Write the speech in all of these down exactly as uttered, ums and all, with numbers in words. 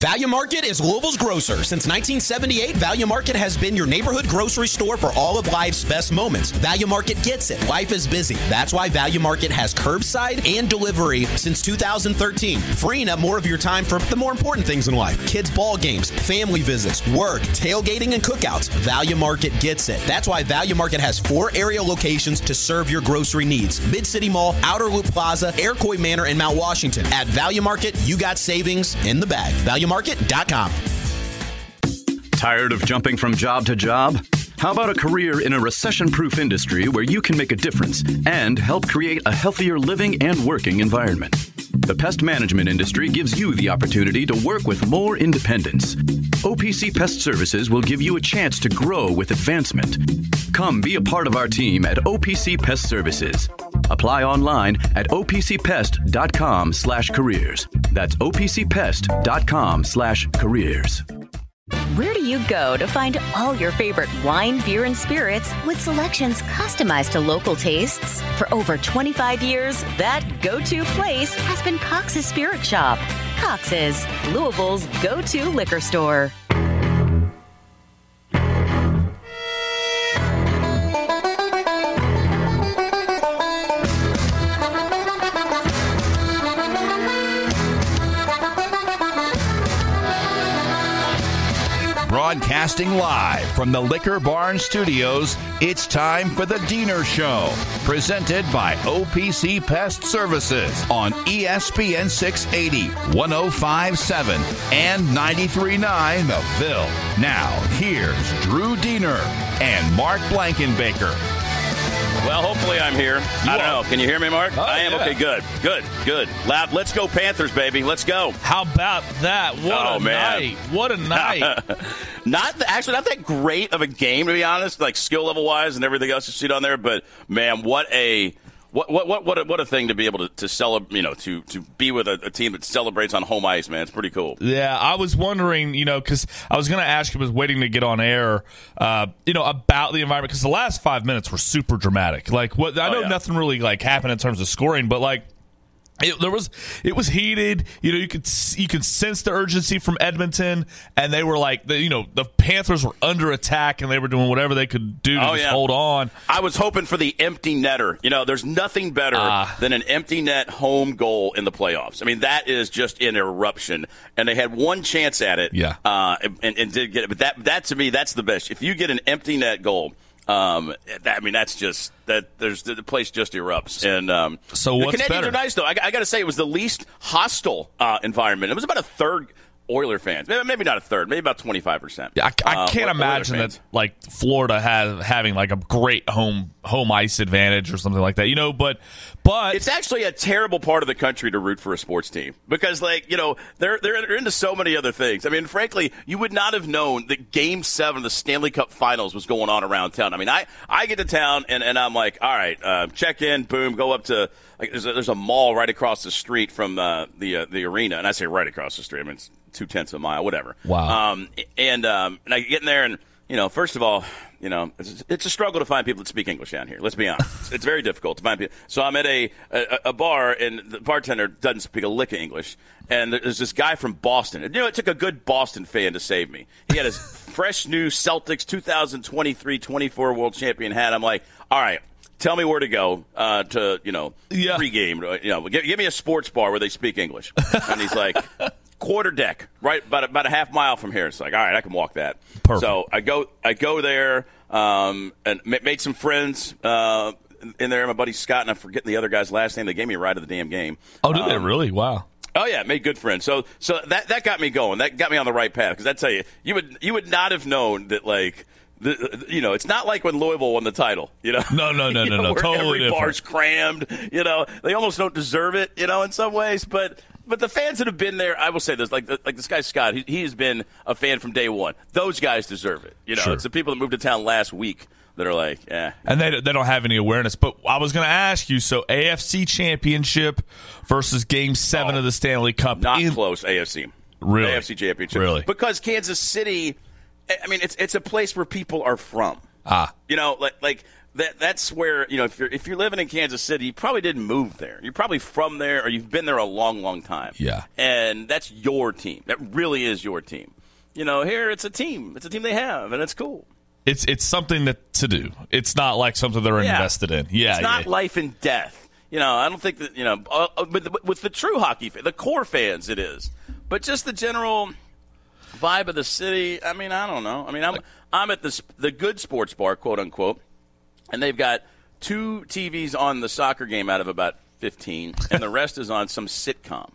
Value Market is Louisville's grocer. Since nineteen seventy-eight, Value Market has been your neighborhood grocery store for all of life's best moments. Value Market gets it. Life is busy. That's why Value Market has curbside and delivery since two thousand thirteen, freeing up more of your time for the more important things in life. Kids' ball games, family visits, work, tailgating, and cookouts. Value Market gets it. That's why Value Market has four area locations to serve your grocery needs. Mid-City Mall, Outer Loop Plaza, Iroquois Manor, and Mount Washington. At Value Market, you got savings in the bag. value market dot com. Tired of jumping from job to job? How about a career in a recession-proof industry where you can make a difference and help create a healthier living and working environment? The pest management industry gives you the opportunity to work with more independence. O P C Pest Services will give you a chance to grow with advancement. Come be a part of our team at O P C Pest Services. Apply online at O P C pest dot com slash careers. That's O P C pest dot com slash careers. Where do you go to find all your favorite wine, beer, and spirits with selections customized to local tastes? For over twenty-five years, that go-to place has been Cox's Spirit Shop. Cox's, Louisville's go-to liquor store. Broadcasting live from the Liquor Barn Studios, it's time for the Diener Show, presented by O P C Pest Services on E S P N six eighty, one oh five point seven, and ninety-three point nine The Ville. Now, here's Drew Diener and Mark Blankenbaker. Well, hopefully I'm here. You I don't are. know. Can you hear me, Mark? Oh, I am. Yeah. Okay, good. Good. Good. Loud. Let's go Panthers, baby. Let's go. How about that? What oh, a man. night. What a night. Not the, Actually, not that great of a game, to be honest, like skill level-wise and everything else you see on there. But, man, what a what what what what a, what a thing to be able to, to celebrate, you know, to, to be with a, a team that celebrates on home ice, man. It's pretty cool. Yeah, I was wondering, you know, because I was going to ask you, I was waiting to get on air, uh, you know, about the environment, because the last five minutes were super dramatic. Like, what I know oh, yeah. nothing really, like, happened in terms of scoring, but, like, It, there was, it was heated. You know, you could you could sense the urgency from Edmonton, and they were like, the, you know, the Panthers were under attack, and they were doing whatever they could do to oh, just yeah. hold on. I was hoping for the empty netter. You know, there's nothing better uh, than an empty net home goal in the playoffs. I mean, that is just an eruption, and they had one chance at it. Yeah, uh, and, and did get it. But that that to me, that's the best. If you get an empty net goal. Um, that, I mean, that's just that. There's the place just erupts, and um, so the what's Canadiens better? are nice though. I, I got to say, it was the least hostile uh, environment. It was about a third Oiler fans, maybe not a third, maybe about twenty-five percent. I, I uh, can't imagine that like Florida has having like a great home home ice advantage or something like that, you know. But but it's actually a terrible part of the country to root for a sports team because, like, you know, they're they're into so many other things. I mean, frankly, you would not have known that Game Seven of the Stanley Cup Finals was going on around town. I mean, I, I get to town and, and I'm like, all right, uh, check in, boom, go up to like there's a, there's a mall right across the street from uh, the uh, the arena, and I say right across the street. I mean, it's two tenths of a mile, whatever. Wow. Um, and um, and I get in there, and you know, first of all, you know, it's, it's a struggle to find people that speak English down here. Let's be honest. It's, it's very difficult to find people. So I'm at a, a a bar, and the bartender doesn't speak a lick of English. And there's this guy from Boston. And, you know, it took a good Boston fan to save me. He had his fresh new Celtics twenty twenty-three twenty-four World Champion hat. I'm like, all right. Tell me where to go uh, to, you know, yeah. pregame. You know, give, give me a sports bar where they speak English. And he's like, quarter deck, right about about a half mile from here. It's like, all right, I can walk that. Perfect. So I go, I go there um, and made some friends uh, in there. My buddy Scott, and I'm forgetting the other guy's last name. They gave me a ride to the damn game. Oh, did um, they really? Wow. Oh yeah, made good friends. So so that that got me going. That got me on the right path. Because I tell you, you would you would not have known that like. The, you know, it's not like when Louisville won the title, you know. No, no, no, no, know, no. where Totally every different. bar's crammed, you know. They almost don't deserve it, you know, in some ways. But but the fans that have been there, I will say this, like like this guy Scott, he, he has been a fan from day one. Those guys deserve it, you know. Sure. It's the people that moved to town last week that are like, eh. And they they don't have any awareness. But I was going to ask you, so A F C Championship versus Game Seven oh, of the Stanley Cup, not in, close. A F C, really, A F C Championship, really, because Kansas City. I mean, it's it's a place where people are from. Ah. You know, like like that. That's where, you know, if you're if you're living in Kansas City, you probably didn't move there. You're probably from there, or you've been there a long, long time. Yeah. And that's your team. That really is your team. You know, here it's a team. It's a team they have, and it's cool. It's it's something that to do. It's not like something they're Yeah. invested in. Yeah, It's not yeah. life and death. You know, I don't think that, you know, uh, with, with the true hockey fans, the core fans, it is. But just the general vibe of the city, I mean, I don't know. I mean, I'm I'm at the the good sports bar, quote unquote, and they've got two T Vs on the soccer game out of about fifteen, and the rest is on some sitcom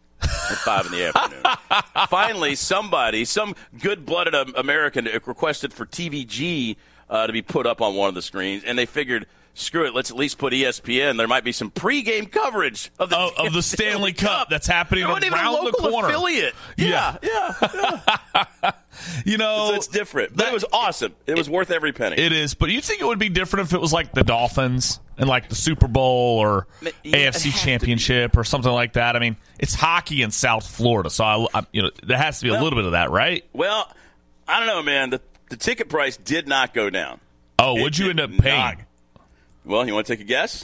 at five in the afternoon. Finally, somebody, some good-blooded American requested for T V G uh, to be put up on one of the screens, and they figured, screw it, let's at least put E S P N. There might be some pregame coverage of the, Oh, of the Stanley Cup that's happening It wasn't even a around the local corner. affiliate. Yeah. Yeah, yeah. yeah. You know, So it's different. But that- it was awesome. It was worth every penny. It is, but you think it would be different if it was like the Dolphins and like the Super Bowl or Yeah, A F C it has to Championship or something like that? I mean, it's hockey in South Florida, so I, I, you know there has to be a Well- little bit of that, right? Well, I don't know, man. The, the ticket price did not go down. Oh, It what'd you did end up paying? not. Well, you want to take a guess?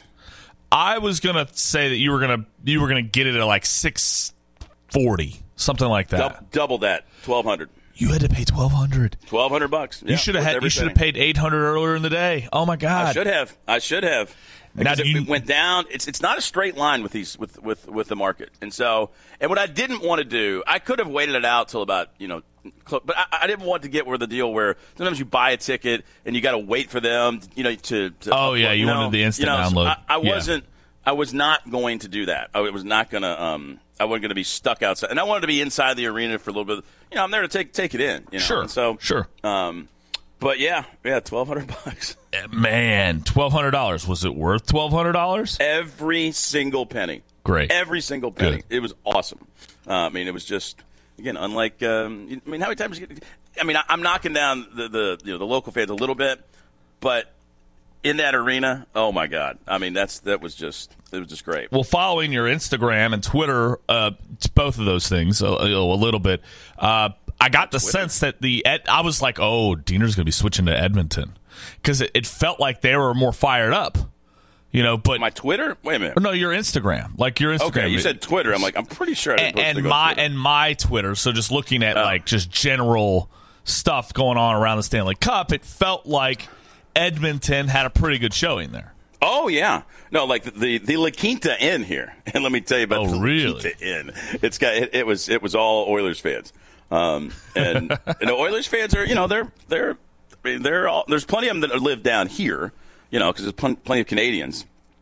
I was gonna say that you were gonna you were gonna get it at like six forty, something like that. Dou- double that, twelve hundred. You had to pay twelve hundred. Twelve hundred bucks. You should have had. You should have paid eight hundred earlier in the day. Oh my god! I should have. I should have. Now, Because do it, you- it went down. It's it's not a straight line with these with, with, with the market, and so and what I didn't want to do, I could have waited it out till about you know, cl- but I, I didn't want to get where the deal where sometimes you buy a ticket and you got to wait for them, you know, to. to Oh, yeah, you know, wanted the instant you know, so download. I, I Yeah. wasn't. I was not going to do that. I was not going to. Um, I wasn't going to be stuck outside, and I wanted to be inside the arena for a little bit. You know, I'm there to take take it in. You know? Sure, And so sure. Um, but yeah, yeah, twelve hundred bucks. Man, twelve hundred dollars. Was it worth twelve hundred dollars? Every single penny. Great. Every single penny. Good. It was awesome. Uh, I mean, it was just, again, unlike, um, I mean, how many times, you get, I mean, I, I'm knocking down the, the, you know, the local fans a little bit, but in that arena, oh my God. I mean, that's, that was just, it was just great. Well, following your Instagram and Twitter, uh, it's both of those things a, a little bit, uh, I got the sense that the Ed, I was like, oh, Diener's going to be switching to Edmonton because it, it felt like they were more fired up, you know. But My Twitter? Wait a minute. no, your Instagram, like your Instagram. Okay, you said Twitter. I'm like, I'm pretty sure I didn't and, post and to go my Twitter. and my Twitter. So just looking at Oh. like just general stuff going on around the Stanley Cup, it felt like Edmonton had a pretty good showing there. Oh yeah, no, like the the, the La Quinta Inn here, and let me tell you about Oh, the really? La Quinta Inn. It's got it, it was it was all Oilers fans, um, and you know Oilers fans are you know they're they're I mean, they're all, there's plenty of them that live down here, you know, because there's plen- plenty of Canadians,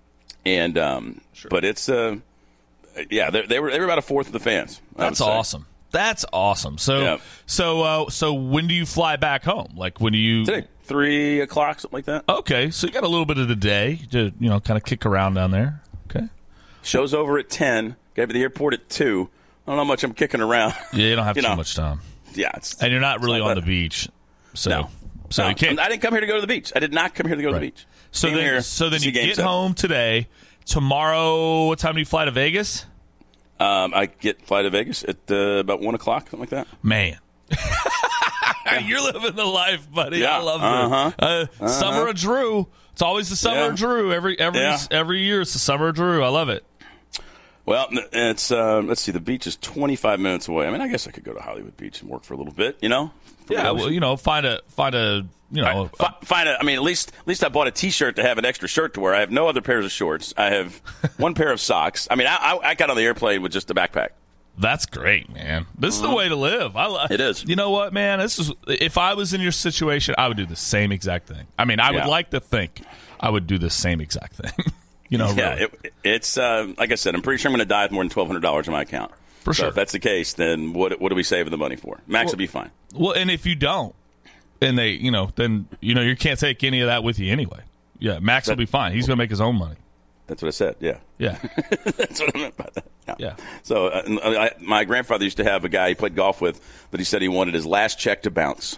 and um, but it's uh, yeah they, they were they were about a fourth of the fans. I would That's say. awesome. That's awesome. So Yeah. so uh, so when do you fly back home? Like when do you? Today, three o'clock, something like that. Okay, so you got a little bit of the day to you know kind of kick around down there. Okay. Show's over at ten. Got to be at the airport at two. I don't know how much I'm kicking around. Yeah, you don't have You too know. much time, Yeah, it's, and you're not really like on that. the beach. So No. so No, you can't. I didn't come here to go to the beach. I did not come here to go to Right. the beach. So Came then, here so to then see you game get seven. home today. Tomorrow, what time do you fly to Vegas? Um, I get fly to Vegas at uh, about one o'clock, something like that. Man. You're living the life, buddy. Yeah. I love Uh-huh. it. Uh, uh-huh. Summer of Drew. It's always the summer Yeah. of Drew. Every every Yeah. every year it's the summer of Drew. I love it. Well, it's um, let's see. The beach is twenty-five minutes away. I mean, I guess I could go to Hollywood Beach and work for a little bit. You know. For Yeah, the well, ocean. you know, find a find a you know. Fi- Find a, I mean, at least at least I bought a T-shirt to have an extra shirt to wear. I have no other pairs of shorts. I have one pair of socks. I mean, I, I, I got on the airplane with just a backpack. That's great, man. This is the way to live. I love It is. You know what, man? This is if I was in your situation, I would do the same exact thing. I mean, I would Yeah. like to think I would do the same exact thing. you know, Yeah, really. it, it's uh, like I said. I'm pretty sure I'm going to die with more than twelve hundred dollars in my account. For so sure. if that's the case, then what what are we saving the money for? Max will be fine. Well, and if you don't, and they, you know, then you know you can't take any of that with you anyway. Yeah, Max will That- be fine. He's going to make his own money. That's what I said. Yeah. Yeah, That's what I meant by that. Yeah. Yeah. So uh, I, my grandfather used to have a guy he played golf with that he said he wanted his last check to bounce.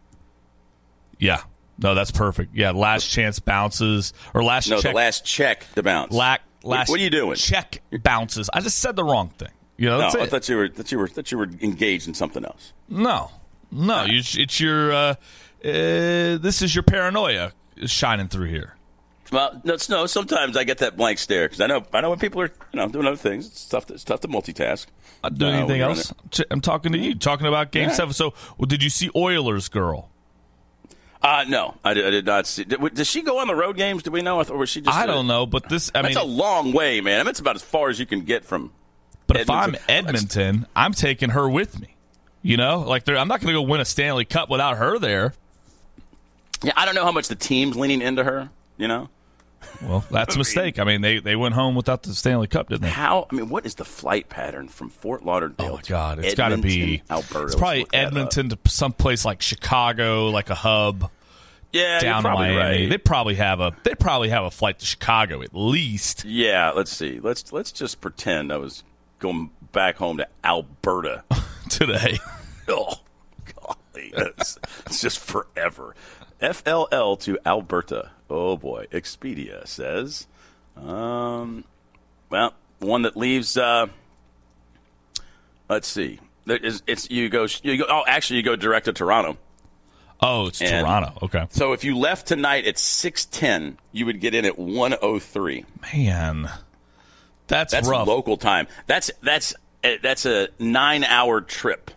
yeah. No, that's perfect. Yeah, last chance bounces or last No, check. the last check to bounce. lack, What- last. what are you doing? Check bounces. I just said the wrong thing. You know, No, that's I it. thought you were that you were that you were engaged in something else. No, no, you, it's your uh, uh, this is your paranoia shining through here. Well, no, it's, no. Sometimes I get that blank stare because I know I know when people are you know doing other things. It's tough. To, it's tough to multitask. Not doing uh, anything else. I'm talking to you. Talking about Game yeah. Seven. So, well, did you see Oilers girl? Uh, no, I did, I did not see. Did, did she go on the road games? Do we know, or was she just? I a, don't know, but this. I that's mean, a long way, man. I mean, it's about as far as you can get from. But Edmonton. if I'm Edmonton, I'm taking her with me. You know, like I'm not going to go win a Stanley Cup without her there. Yeah, I don't know how much the team's leaning into her. You know. Well, that's a mistake. I mean, they, they went home without the Stanley Cup, didn't they? How? I mean, what is the flight pattern from Fort Lauderdale? Oh my God, it's got to be Alberta. It's probably Edmonton to someplace like Chicago, like a hub. Yeah, down you're to probably Miami. right. They probably have a they probably have a flight to Chicago at least. Yeah, let's see. Let's let's just pretend I was going back home to Alberta today. Oh, golly, that's it's just forever. F L L to Alberta. Oh boy, Expedia says. Um, well, one that leaves. Uh, let's see. It's, it's you go. You go. Oh, actually, you go direct to Toronto. Oh, it's and Toronto. Okay. So if you left tonight at six ten, you would get in at one oh three. Man, that's that's rough. Local time. That's that's that's a nine-hour trip.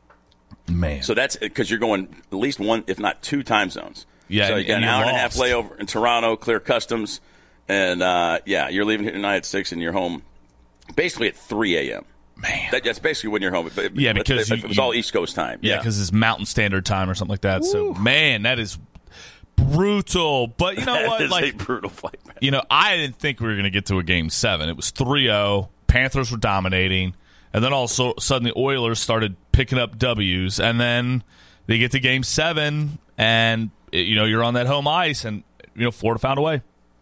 Man. So that's because you're going at least one, if not two time zones. Yeah. So and, you got and an hour lost. and a half layover in Toronto, clear customs, and uh, yeah, you're leaving here tonight at six, and you're home basically at three a.m. Man, that, that's basically when you're home. But yeah, because if you, it was you, all East Coast time. Yeah, because yeah, it's Mountain Standard Time or something like that. Woo. So, man, that is brutal. But you know that what? Is like a brutal flight, man. You know, I didn't think we were going to get to a game seven. It was three oh. Panthers were dominating, and then all of a sudden the Oilers started picking up W's, and then they get to game seven, and you know you're on that home ice, and you know Florida found a way.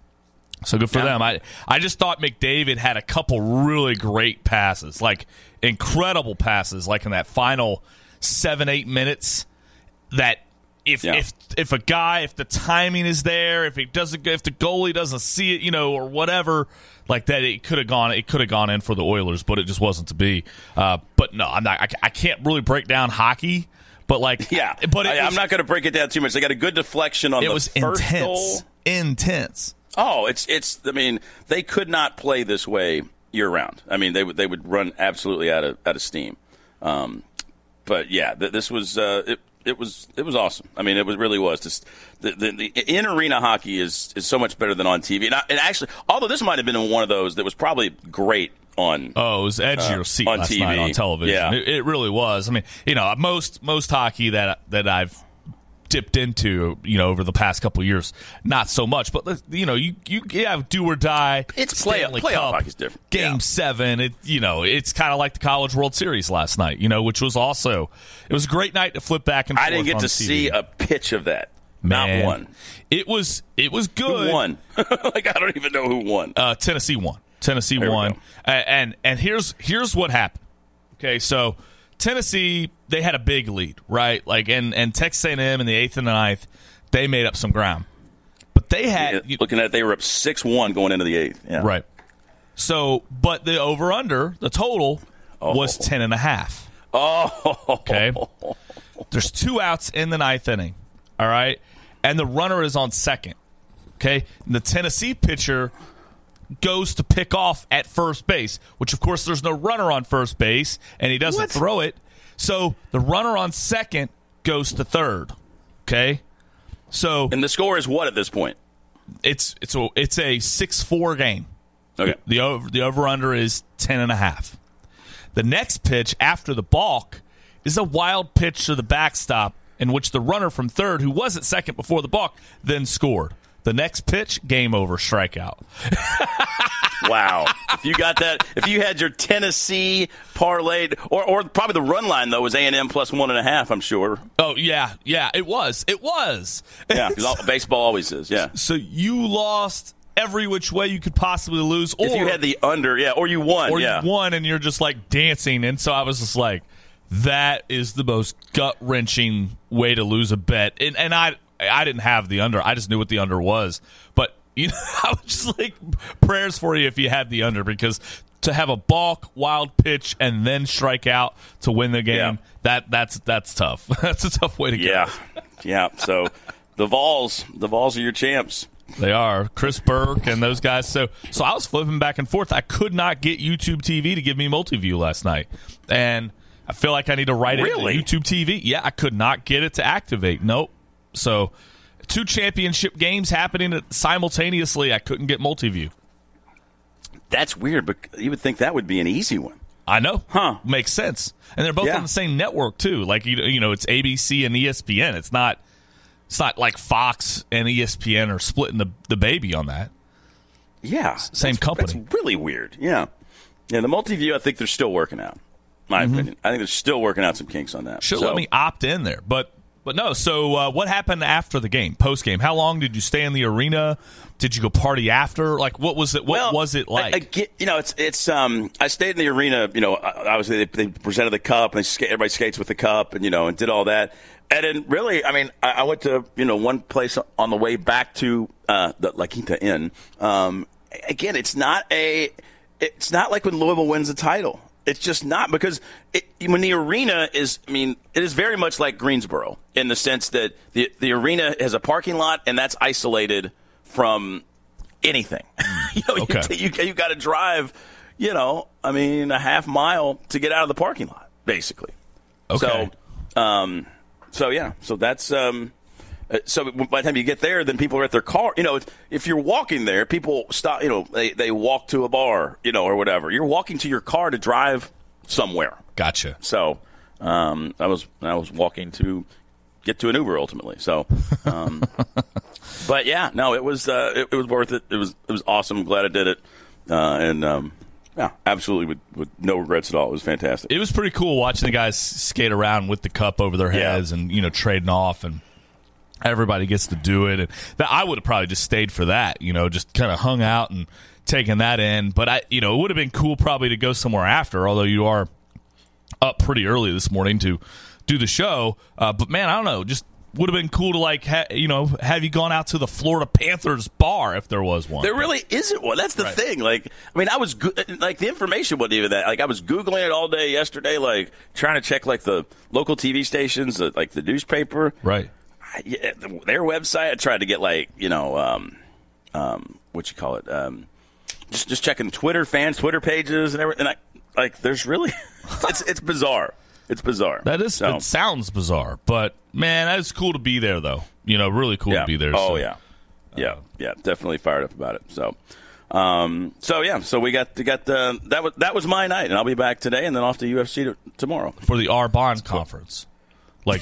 So good for yeah. them. I I just thought McDavid had a couple really great passes, like incredible passes, like in that final seven eight minutes. That if yeah. if if a guy, if the timing is there, if he doesn't, if the goalie doesn't see it, you know, or whatever, like that, it could have gone. It could have gone in for the Oilers, but it just wasn't to be. Uh, but no, I'm not. I, I can't really break down hockey. But like, yeah, but I, was, I'm not going to break it down too much. They got a good deflection on it the was first intense, goal. Intense. Oh, it's it's. I mean, they could not play this way year round. I mean, they would they would run absolutely out of out of steam. Um, but yeah, th- this was uh, it. It was it was awesome. I mean, it was really was. Just the, the, the in arena hockey is is so much better than on T V. And, I, and actually, although this might have been one of those that was probably great on. Oh, it was edge of uh, your seat on last T V. night on television. Yeah. It, it really was. I mean, you know, most most hockey that that I've dipped into, you know, over the past couple of years, not so much. But you know, you you have do or die. It's play, Stanley playoff Cup, hockey's different. Game yeah. seven. It you know, it's kind of like the College World Series last night. You know, which was also it was a great night to flip back and forth. I didn't get on to T V. see a pitch of that. Man, not one. It was it was good. Who won? Like I don't even know who won. Uh, Tennessee won. Tennessee there won. Uh, and and here's here's what happened. Okay, so Tennessee, they had a big lead, right? Like and, and Texas A and M in the eighth and the ninth, they made up some ground. But they had yeah, looking at it, they were up six one going into the eighth. Yeah. Right. So but the over under, the total oh. was ten and a half. Oh okay. There's two outs in the ninth inning. All right. And the runner is on second. Okay. And the Tennessee pitcher goes to pick off at first base, which of course there's no runner on first base, and he doesn't what? throw it. So the runner on second goes to third. Okay, so and the score is what at this point? It's it's a it's a six four game. Okay, the over the over under is ten and a half. The next pitch after the balk is a wild pitch to the backstop, in which the runner from third, who was at second before the balk, then scored. The next pitch, game over, strikeout. Wow. If you got that, if you had your Tennessee parlayed, or, or probably the run line, though, was A and M plus one and a half, I'm sure. Oh, yeah. Yeah, it was. It was. Yeah, because baseball always is, yeah. So you lost every which way you could possibly lose. Or, if you had the under, yeah, or you won, or yeah. you won, and you're just, like, dancing. And so I was just like, that is the most gut-wrenching way to lose a bet. And, and I... I didn't have the under. I just knew what the under was. But you know, I was just like, prayers for you if you had the under, because to have a balk, wild pitch, and then strike out to win the game, yeah. that that's that's tough. That's a tough way to go. Yeah, Yeah, so the Vols, the Vols are your champs. They are. Chris Burke and those guys. So so I was flipping back and forth. I could not get YouTube T V to give me multi-view last night. And I feel like I need to write really? it into YouTube T V. Yeah, I could not get it to activate. Nope. So two championship games happening simultaneously. I couldn't get multi-view. That's weird, but you would think that would be an easy one. I know. Huh. Makes sense. And they're both yeah. on the same network, too. Like, you you know, it's A B C and E S P N. It's not it's not like Fox and E S P N are splitting the, the baby on that. Yeah. Same that's, company. That's really weird. Yeah. Yeah, the multi-view, I think they're still working out. My Mm-hmm. opinion. I think they're still working out some kinks on that. Should so. let me opt in there. But but no, so uh, what happened after the game, post-game? How long did you stay in the arena? Did you go party after? Like, what was it? What well, was it like? I, I get, you know, it's it's. Um, I stayed in the arena. You know, obviously they, they presented the cup, and they skate, everybody skates with the cup, and you know, and did all that. And then, really, I mean, I, I went to you know one place on the way back to uh, the La Quinta Inn. Um, again, it's not a. It's not like when Louisville wins a title. It's just not, because it, when the arena is, I mean, it is very much like Greensboro in the sense that the the arena has a parking lot, and that's isolated from anything. you know, Okay. you, you, you got to drive, you know, I mean, a half mile to get out of the parking lot, basically. Okay. So, um, so yeah, so that's, um, uh, so by the time you get there, then people are at their car. You know, if you're walking there, people stop, you know, they, they walk to a bar, you know, or whatever. You're walking to your car to drive somewhere. Gotcha. So, um, I was, I was walking to get to an Uber ultimately. So, um, but yeah, no, it was, uh, it, it was worth it. It was, it was awesome. Glad I did it. Uh, and, um, yeah, absolutely with, with no regrets at all. It was fantastic. It was pretty cool watching the guys skate around with the cup over their heads Yeah. and, you know, trading off, and everybody gets to do it. And that, I would have probably just stayed for that, you know, just kind of hung out and taken that in. But, I, you know, it would have been cool probably to go somewhere after, although you are up pretty early this morning to do the show. Uh, but, man, I don't know, just would have been cool to, like, ha- you know, have you gone out to the Florida Panthers bar if there was one. There really isn't one. That's the Right. thing. Like, I mean, I was go- like, the information wasn't even that. Like, I was Googling it all day yesterday, like, trying to check, like, the local T V stations, uh, like the newspaper. Right. I, yeah, their website. I tried to get, like, you know, um, um, what you call it? Um, just just checking Twitter, fans' Twitter pages and everything. And I, like, there's really, it's it's bizarre. It's bizarre. That is, So, it sounds bizarre, but man, that is cool to be there, though. You know, really cool yeah. to be there. Oh so. yeah, yeah, yeah. Definitely fired up about it. So, um, so yeah. So we got we got the that was that was my night, and I'll be back today, and then off to U F C to, tomorrow. For the R Bond conference, like,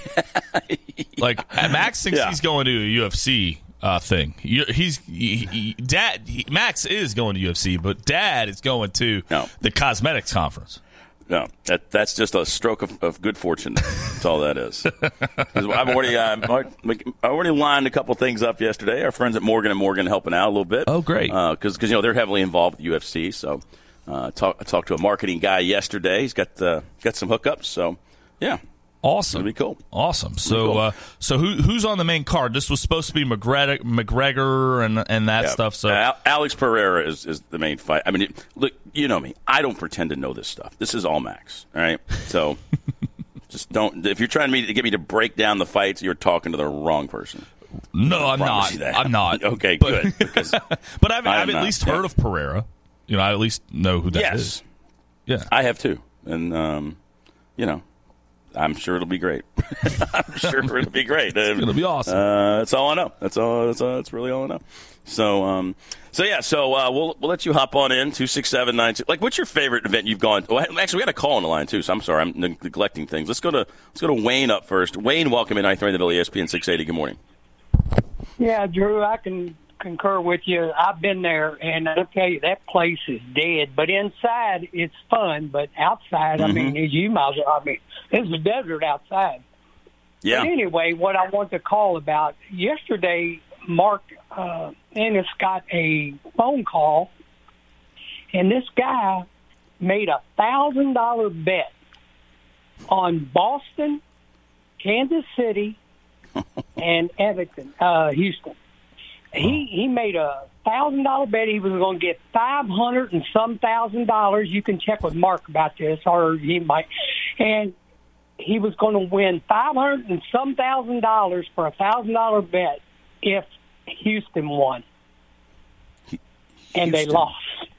like Max thinks Yeah. he's going to a U F C uh, thing. You- He's he, he, Dad. He, Max is going to U F C, but Dad is going to No. the cosmetics conference. No, that that's just a stroke of, of good fortune. That's all that is. 'Cause I've already uh, I already lined a couple things up yesterday. Our friends at Morgan and Morgan helping out a little bit. Oh, great. Because because you know they're heavily involved with U F C. So uh, talk, I talked to a marketing guy yesterday. He's got uh, got some hookups. So yeah, Awesome. it'll be cool. Awesome. So, cool. uh, so who who's on the main card? This was supposed to be McGregor, McGregor and and that Yeah. stuff. So, Al- Alex Pereira is, is the main fight. I mean, it, look, you know me. I don't pretend to know this stuff. This is all Max. All right, so just don't. If you're trying to, to get me to break down the fights, you're talking to the wrong person. no, I'm promise not. you that. I'm not. Okay, But- good. Because But I've, I am I've at not, least yeah. heard of Pereira. You know, I at least know who that is. yes, Yeah. I have too, and um, you know, I'm sure it'll be great. I'm sure it'll be great. It's gonna be awesome. Uh, that's all I know. That's all. That's all. That's really all I know. So, um, so yeah. So uh, we'll we'll let you hop on in two six seven nine two. Like, what's your favorite event you've gone? Well, actually, we got a call on the line too. So I'm sorry, I'm neg- neglecting things. Let's go to let's go to Wayne up first. Wayne, welcome in. I three the E S P N six eighty. Good morning. Yeah, Drew, I can concur with you. I've been there, and I'll tell you, that place is dead. But inside, it's fun. But outside, I mean, as you might as well, I mean, it's a desert outside. Yeah. But anyway, what I want to call about, yesterday, Mark uh, Ennis got a phone call, and this guy made a one thousand dollars bet on Boston, Kansas City, and Evanston, uh, Houston. He he made a thousand dollar bet. He was going to get five hundred and some thousand dollars. You can check with Mark about this, or he might. And he was going to win five hundred and some thousand dollars for a thousand dollar bet if Houston won, He, and they lost.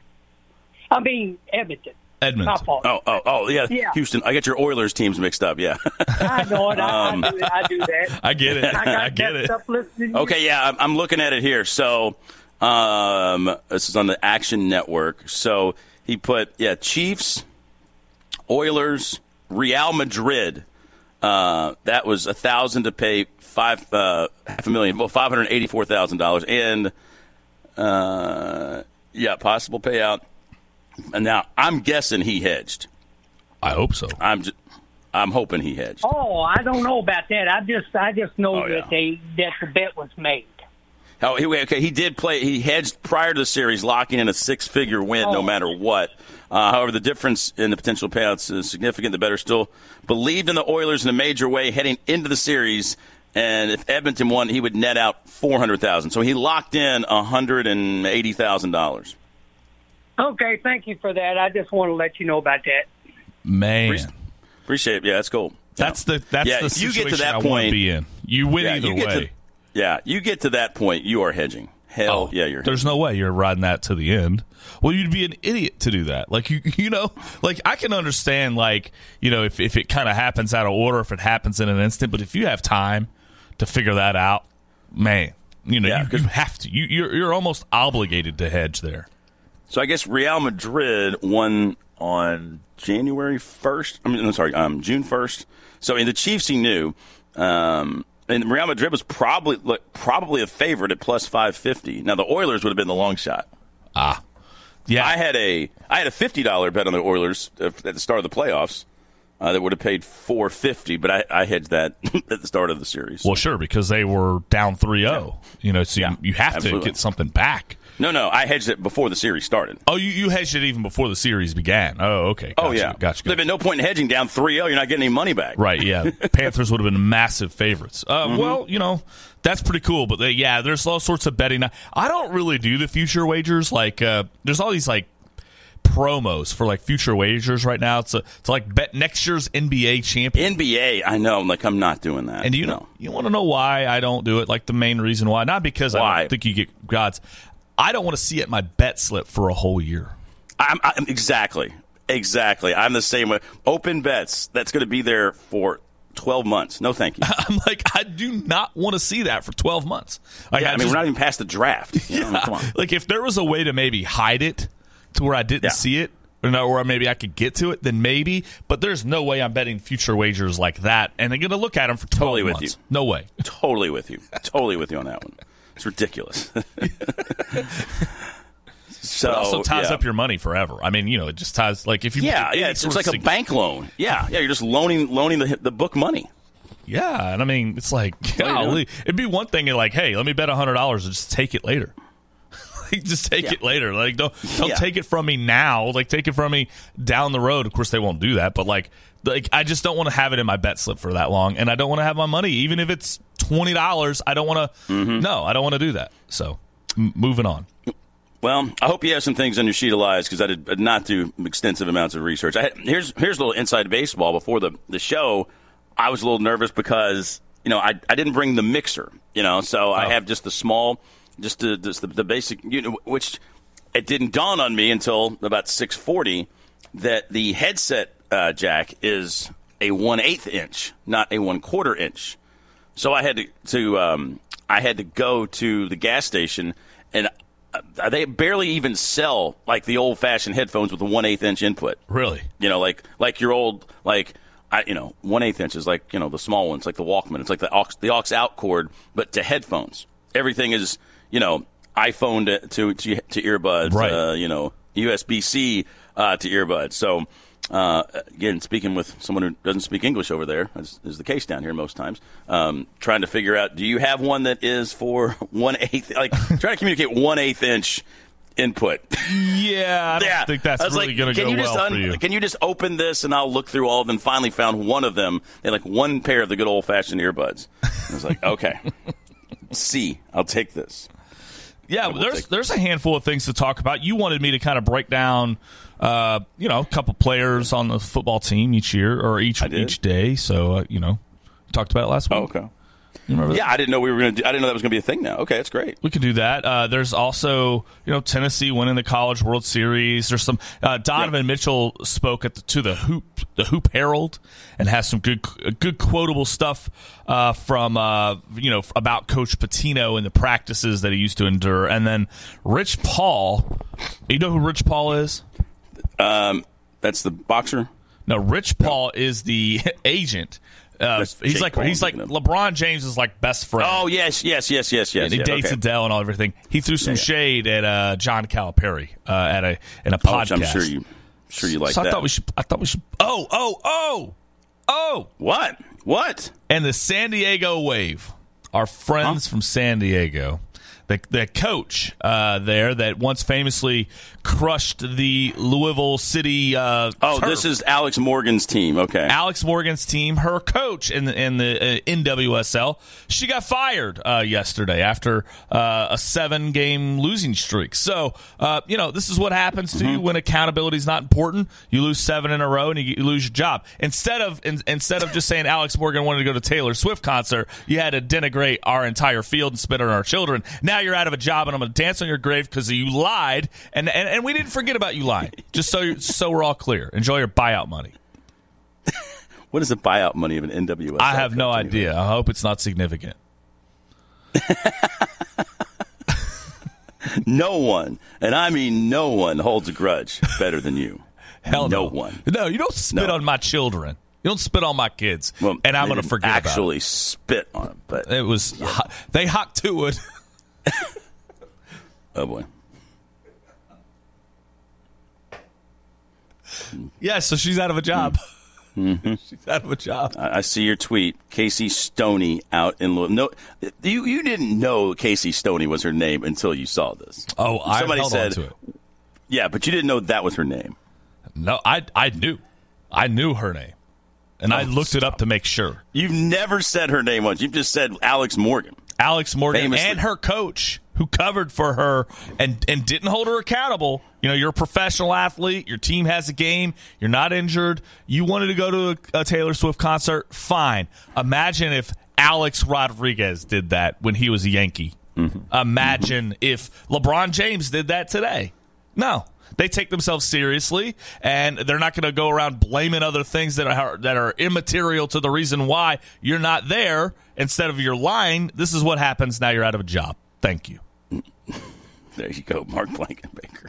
I mean, Edmonton. Edmonton. My fault. Oh, oh, oh, yeah. Yeah. Houston. I get your Oilers teams mixed up. Yeah. I know it. I, Um, I, do, I do that. I get it. I, got I get that it. stuff listening to you. Okay, yeah, I'm, I'm looking at it here. So, um, this is on the Action Network. So he put, yeah, Chiefs, Oilers, Real Madrid. Uh, that was a thousand to pay five, uh, half a million, well, five hundred eighty-four thousand dollars, and uh, yeah, possible payout. And now I'm guessing he hedged. I hope so. I'm, just, I'm hoping he hedged. Oh, I don't know about that. I just, I just know Oh, yeah. that they that the bet was made. Oh, he, okay, he did play. He hedged prior to the series, locking in a six-figure win no Oh. matter what. Uh, however, the difference in the potential payouts is significant. The bettor still believed in the Oilers in a major way heading into the series, and if Edmonton won, he would net out four hundred thousand dollars. So he locked in one hundred eighty thousand dollars. Okay, thank you for that. I just want to let you know about that. Man. Appreciate it. Yeah, that's cool. That's the that's Yeah, the if you situation get to that I want point- to be in. You win Yeah, either you get way. to- Yeah, you get to that point, you are hedging. Hell, Oh, yeah, you're There's no way you're riding that to the end. Well, you'd be an idiot to do that. Like you, you know, like I can understand, like you know, if if it kind of happens out of order, if it happens in an instant, but if you have time to figure that out, man, you know, Yeah, you, 'cause- you have to. You, you're you're almost obligated to hedge there. So I guess Real Madrid won on January first. I mean, I'm sorry, um, June first. So in the Chiefs, he knew, um, and Real Madrid was probably look, probably a favorite at plus five fifty. Now the Oilers would have been the long shot. Ah, yeah. I had a I had a fifty dollar bet on the Oilers at the start of the playoffs. Uh, that would have paid four fifty, but I, I hedged that at the start of the series. well, sure, because they were down three oh. You know, so Yeah, you, you have absolutely. to get something back. No, no, I hedged it before the series started. Oh, you, you hedged it even before the series began. Oh, okay. Oh, Gotcha, yeah. Gotcha. gotcha. There'd been no point in hedging down three oh. You're not getting any money back. Right, yeah. Panthers would have been massive favorites. Uh, Mm-hmm. Well, you know, that's pretty cool. But, they, yeah, there's all sorts of betting. I don't really do the future wagers. Like, uh, there's all these, like, promos for, like, future wagers right now. It's, a, it's like, bet next year's N B A champion. N B A, I know. I'm like, I'm not doing that. And do you No. know, you want to know why I don't do it? Like, the main reason why. Not because I Why? don't think you get gods. I don't want to see it in my bet slip for a whole year. I'm, I'm exactly, exactly. I'm the same way. Open bets. That's going to be there for twelve months. No, thank you. I'm like, I do not want to see that for twelve months. Like, Yeah, I mean, just- we're not even past the draft. You know, I mean, come on. Like, if there was a way to maybe hide it to where I didn't Yeah. see it, or, no, or maybe I could get to it, then maybe. But there's no way I'm betting future wagers like that, and they're going to look at them for twelve Totally with months. you. No way. Totally with you. Totally with you on that one. It's ridiculous. So It also ties yeah. up your money forever. I mean, you know, it just ties like if you Yeah, any yeah. It's, sort it's of like a sig- bank loan. Yeah, yeah. You're just loaning loaning the the book money. Yeah, and I mean, it's like, are you golly, it'd be one thing. Like, hey, let me bet a hundred dollars and just take it later. Like, just take Yeah. it later. Like, don't don't Yeah. take it from me now. Like, take it from me down the road. Of course, they won't do that, but like, like I just don't want to have it in my bet slip for that long, and I don't want to have my money, even if it's twenty dollars. I don't want to. Mm-hmm. No, I don't want to do that. So, m- moving on. Well, I hope you have some things on your sheet of lies because I did did not do extensive amounts of research. I had, here's here's a little inside baseball. Before the, the show, I was a little nervous because you know I I didn't bring the mixer, you know, so I Oh. have just the small, just the just the, the basic, you know, which it didn't dawn on me until about six forty that the headset uh, jack is a one eighth inch, not a one quarter inch. So I had to, to um, I had to go to the gas station, and uh, they barely even sell like the old fashioned headphones with a one eighth inch input. Really? You know, like like your old like I you know one eighth inch is like you know the small ones like the Walkman. It's like the aux the aux out cord, but to headphones. Everything is you know iPhone to to to, to earbuds. Right. Uh, you know U S B C uh, to earbuds. So. Uh, again, speaking with someone who doesn't speak English over there, as is the case down here most times, um, trying to figure out, do you have one that is for one eighth, like trying to communicate one eighth inch input? Yeah, I don't yeah, think that's I was really like, going to can go you just well un- for you. Can you just open this and I'll look through all of them? Finally, found one of them. They had like one pair of the good old fashioned earbuds. I was like, okay, C, I'll take this. Yeah, we'll there's take- there's a handful of things to talk about. You wanted me to kind of break down, uh, you know, a couple players on the football team each year or each each day. So, uh, you know, talked about it last week. Oh, okay. You remember that? Yeah, I didn't know we were going to. do I didn't know that was going to be a thing now. Okay, that's great. We could do that. Uh, there's also, you know, Tennessee winning the College World Series. There's some uh, Donovan yeah. Mitchell spoke at the, to the Hoop the Hoop Herald and has some good good quotable stuff uh, from uh, you know about Coach Pitino and the practices that he used to endure. And then Rich Paul, you know who Rich Paul is? Um, that's the boxer. No, Rich Paul no. is the agent. Uh, he's like Paul, he's like LeBron James is like best friend. Oh yes, yes, yes, yes, yes. And he yeah, dates okay. Adele and all everything. He threw some yeah, yeah. shade at uh, John Calipari uh, at a in a podcast. Oh, I'm sure you, sure you like so that. I thought we should. I thought we should. Oh, oh, oh, oh. What? What? And the San Diego Wave, our friends huh? from San Diego. The, the coach uh, there that once famously crushed the Louisville City. Uh, oh, turf. This is Alex Morgan's team. Okay, Alex Morgan's team. Her coach in the in the uh, N W S L. She got fired uh, yesterday after uh, a seven-game losing streak. So uh, you know this is what happens to mm-hmm. you when accountability is not important. You lose seven in a row and you, you lose your job. Instead of in, instead of just saying Alex Morgan wanted to go to Taylor Swift concert, you had to denigrate our entire field and spit on our children. Now you're out of a job, and I'm going to dance on your grave because you lied, and, and and we didn't forget about you lying. Just so you, so we're all clear. Enjoy your buyout money. What is the buyout money of an N W S L? I have no idea. Anyway? I hope it's not significant. No one, and I mean no one, holds a grudge better than you. Hell no. no one. No, you don't spit no. on my children. You don't spit on my kids, well, and I'm going to forget about it. Actually, spit on them, but it was yeah. hot. They hot to it. Oh boy. Yeah, so she's out of a job. Mm-hmm. She's out of a job. I, I see your tweet. Casey Stoney out in Louisville. No, you you didn't know Casey Stoney was her name until you saw this. Oh, I Somebody held said, on to it. Yeah, but you didn't know that was her name. No, I I knew. I knew her name. And oh, I looked stop. it up to make sure. You've never said her name once. You've just said Alex Morgan. Alex Morgan Famously. And her coach who covered for her and, and didn't hold her accountable. You know, you're a professional athlete. Your team has a game. You're not injured. You wanted to go to a, a Taylor Swift concert. Fine. Imagine if Alex Rodriguez did that when he was a Yankee. Mm-hmm. Imagine mm-hmm. if LeBron James did that today. No. They take themselves seriously, and they're not going to go around blaming other things that are that are immaterial to the reason why you're not there. Instead of you're lying, this is what happens. Now you're out of a job. Thank you. There you go, Mark Blankenbaker.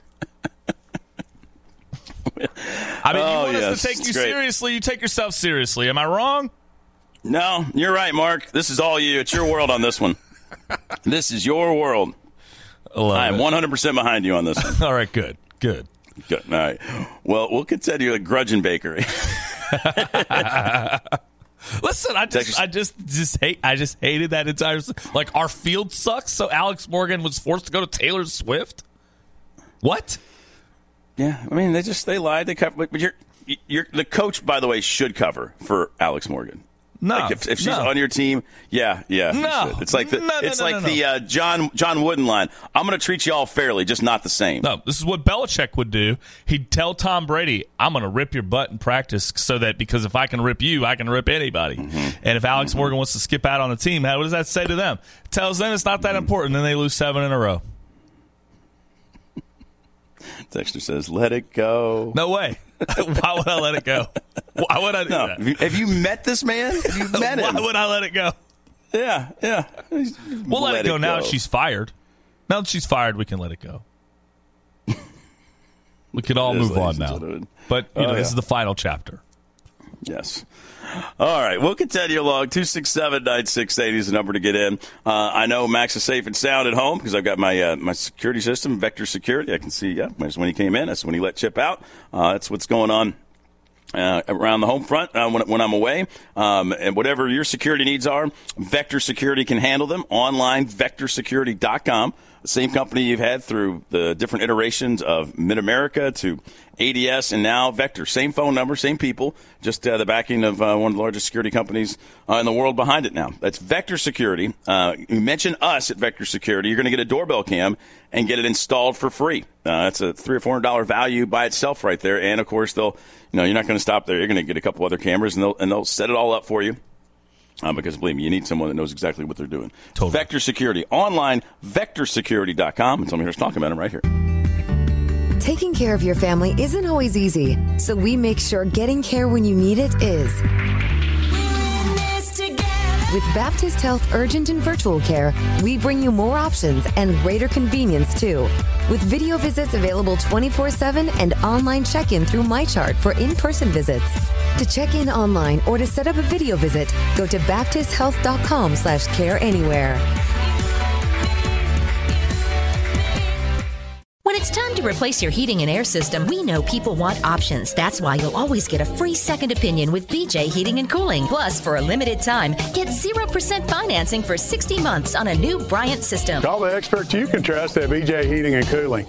I mean, oh, you want yes, us to take you great. seriously. You take yourself seriously. Am I wrong? No, you're right, Mark. This is all you. It's your world on this one. This is your world. I am one hundred percent behind you on this one. All right, good. Good. Good. All right. Well, we'll continue at Grudgeon Bakery. Listen, I just, I just, just hate. I just hated that entire. Like our field sucks, so Alex Morgan was forced to go to Taylor Swift. What? Yeah, I mean, they just they lied. They covered, but you're, you're the coach, by the way, should cover for Alex Morgan. No, like if, if she's no. on your team, yeah, yeah. No, it's like the no, no, it's no, like no, no. the uh, John John Wooden line. I'm going to treat you all fairly, just not the same. No, this is what Belichick would do. He'd tell Tom Brady, "I'm going to rip your butt in practice, so that because if I can rip you, I can rip anybody." Mm-hmm. And if Alex mm-hmm. Morgan wants to skip out on the team, what does that say to them? It tells them it's not that mm-hmm. important. Then they lose seven in a row. Dexter says, "Let it go." No way. Why would I let it go? Why would I do no. that? Have you, have you met this man? Have you met him? Why would I let it go? Yeah, yeah. We'll let, let it go, it go now that she's fired. Now that she's fired, we can let it go. We can all move on now. But you know, oh, yeah. This is the final chapter. Yes. All right, we'll continue along. two six seven, nine six eight is the number to get in. Uh, I know Max is safe and sound at home because I've got my uh, my security system, Vector Security. I can see, yeah, that's when he came in. That's when he let Chip out. Uh, that's what's going on uh, around the home front uh, when, when I'm away. Um, and whatever your security needs are, Vector Security can handle them. Online, vector security dot com. the same company you've had through the different iterations of Mid-America to A D S and now Vector. Same phone number, same people, just uh, the backing of uh, one of the largest security companies uh, in the world behind it now. That's Vector Security. Uh, you mention us at Vector Security, you're going to get a doorbell cam and get it installed for free. Uh, that's a three or four hundred dollar value by itself right there. And of course, they'll, you know, you're not going to stop there. You're going to get a couple other cameras, and they'll and they'll set it all up for you. Uh, because believe me, you need someone that knows exactly what they're doing. Totally. Vector Security online, vector security dot com, and somebody here's talking about them right here. Taking care of your family isn't always easy, so we make sure getting care when you need it is. With Baptist Health Urgent and Virtual Care, we bring you more options and greater convenience, too. With video visits available twenty-four seven and online check-in through MyChart for in-person visits. To check in online or to set up a video visit, go to baptist health dot com slash care anywhere. When it's time to replace your heating and air system, we know people want options. That's why you'll always get a free second opinion with B J Heating and Cooling. Plus, for a limited time, get zero percent financing for sixty months on a new Bryant system. Call the experts you can trust at B J Heating and Cooling.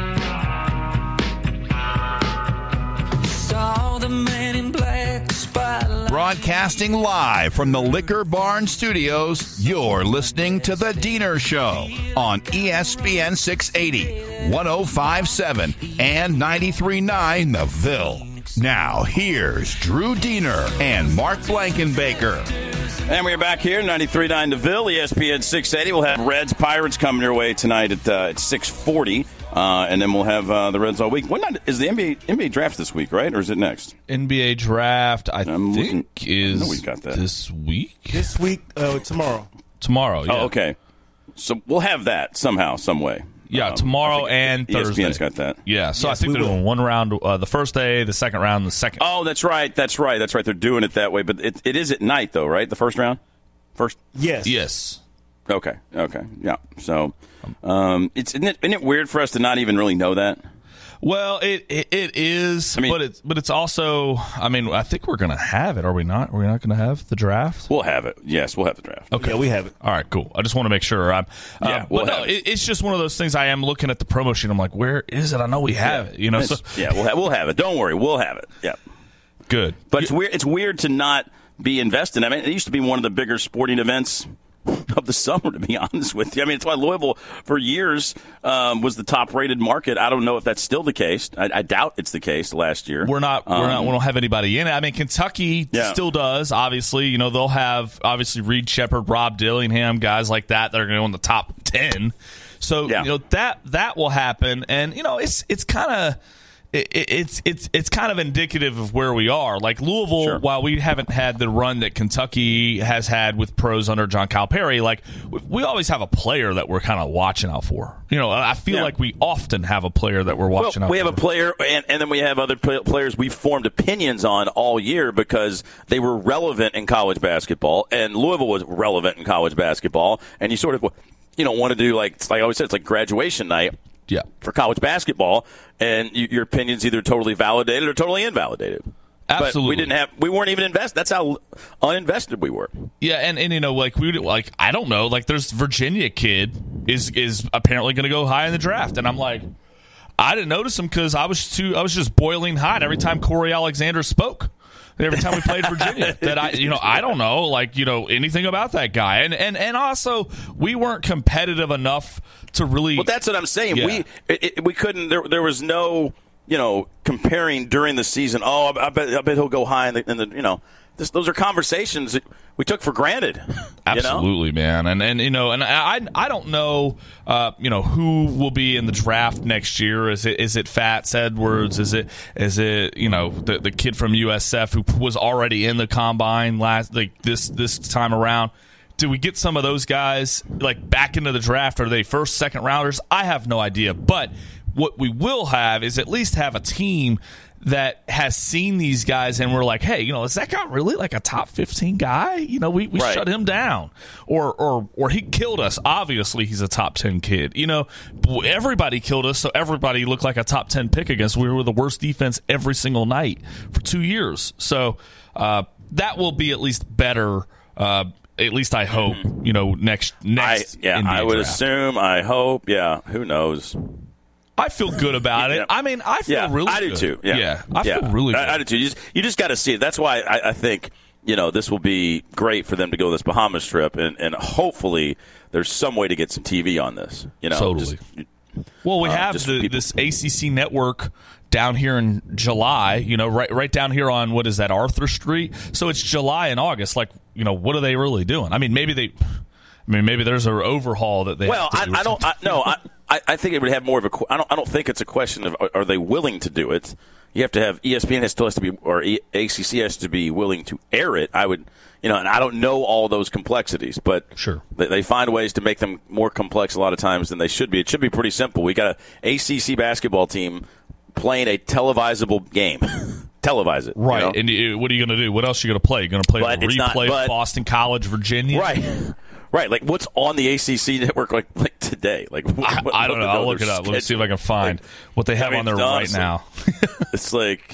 Saw the man in black spotlight. Broadcasting live from the Liquor Barn Studios, you're listening to The Diener Show on E S P N six eighty, one oh five point seven, and ninety-three point nine The Ville. Now, here's Drew Diener and Mark Blankenbaker. And we're back here, ninety-three point nine The Ville, E S P N six eighty. We'll have Reds Pirates coming your way tonight at, uh, at six forty. Uh, and then we'll have uh, the Reds all week. What not, is the N B A N B A draft this week, right? Or is it next? N B A draft, I I'm think, looking, is I know we got that. this week? This week, uh, tomorrow. Tomorrow, yeah. Oh, okay. So we'll have that somehow, some way. Yeah, Um, tomorrow and E S P N's Thursday. got that. Yeah, so Yes, I think we they're will. doing one round uh, the first day, the second round, the second. Oh, that's right. That's right. That's right. They're doing it that way. But it, it is at night, though, right? The first round? First? Yes. Yes. Okay. Okay. Yeah. So um, it's isn't it, isn't it weird for us to not even really know that? Well, it it, it is, I mean- but it's but it's also. I mean, I think we're going to have it. Are we not? Are we not going to have the draft? We'll have it. Yes, we'll have the draft. Okay, Yeah, we have it. All right, cool. I just want to make sure. I'm. Uh, Yeah, we'll but no, have it. it, it's just one of those things. I am looking at the promo sheet. I'm like, where is it? I know we have it. You know, so It's- yeah, we'll have, we'll have it. Don't worry. We'll have it. Yeah. good. But it's weird. It's weird to not be invested. I mean, it used to be one of the bigger sporting events of the summer, to be honest with you. I mean, it's why Louisville for years um, was the top-rated market. I don't know if that's still the case. I, I doubt it's the case. Last year, We're not. We're not. Um, We don't have anybody in it. I mean, Kentucky Yeah. still does. Obviously, you know they'll have obviously Reed Shepherd, Rob Dillingham, guys like that that are going to go in the top ten. So Yeah. you know that that will happen, and you know it's it's kind of. It, it's it's it's kind of indicative of where we are. Like Louisville, Sure. while we haven't had the run that Kentucky has had with pros under John Calipari, like we, we always have a player that we're kind of watching out for. You know, I feel Yeah. like we often have a player that we're watching well, out we for. have a player, and, and then we have other pl- players we've formed opinions on all year because they were relevant in college basketball, and Louisville was relevant in college basketball, and you sort of, you know, want to do like, like I always said, it's like graduation night. Yeah. For college basketball, and you, your opinion's either totally validated or totally invalidated. Absolutely. But we didn't have, we weren't even invested. That's how uninvested we were. Yeah, and, and you know, like we would- like I don't know, like there's Virginia kid is is apparently going to go high in the draft, and I'm like, I didn't notice him because I was too I was just boiling hot every time Corey Alexander spoke. Every time we played Virginia, that I, you know, I don't know, like, you know, anything about that guy, and and and also we weren't competitive enough to really. Well, that's what I'm saying. Yeah. We it, it, we couldn't. There, there was no, you know, comparing during the season. Oh, I, I bet I bet he'll go high in the, in the you know. This, those are conversations that we took for granted. Absolutely, you know? man, and and you know, and I I don't know, uh, you know, who will be in the draft next year. Is it is it Fats Edwards? Is it is it you know the the kid from U S F who was already in the combine last like this this time around? Do we get some of those guys like back into the draft? Are they first, second rounders? I have no idea, but what we will have is at least have a team that has seen these guys and we're like, hey, you know, is that guy really like a top fifteen guy? You know, we, we Right. shut him down. Or or or he killed us. Obviously, he's a top ten kid. You know, everybody killed us, so everybody looked like a top ten pick against. We were the worst defense every single night for two years. So uh, that will be at least better uh, at least I hope, you know, next next. I, yeah, N B A I would draft. assume. I hope. Yeah, who knows? I feel good about it. Yeah. I mean, I feel yeah, really I do good. too. Yeah, yeah I yeah. feel really good. I, I do too. You just, you just got to see it. That's why I, I think, you know, this will be great for them to go this Bahamas trip, and, and hopefully there's some way to get some T V on this. You know, totally. Just, well, we um, have just the, people- this A C C network down here in July, you know, right right down here on, what is that, Arthur Street? So it's July and August. Like, you know, what are they really doing? I mean, maybe they – I mean, maybe there's an overhaul that they Well, have to I, do I don't – I, no, I, I I think it would have more of a – I don't I don't think it's a question of are, are they willing to do it. You have to have – E S P N has still has to be – or A C C has to be willing to air it. I would – you know, and I don't know all those complexities, but sure. they, they find ways to make them more complex a lot of times than they should be. It should be pretty simple. We got an A C C basketball team playing a televisable game. Televise it. Right. You know? And you, what are you going to do? What else are you going to play? You're going to play But a it's not- replay but- of Boston College, Virginia? Right. Right. Like, what's on the A C C network like, like today? Like, what, I, I don't know. I'll look it up. Let me see if I can find like, what they have I mean, on there right honestly, now. It's like,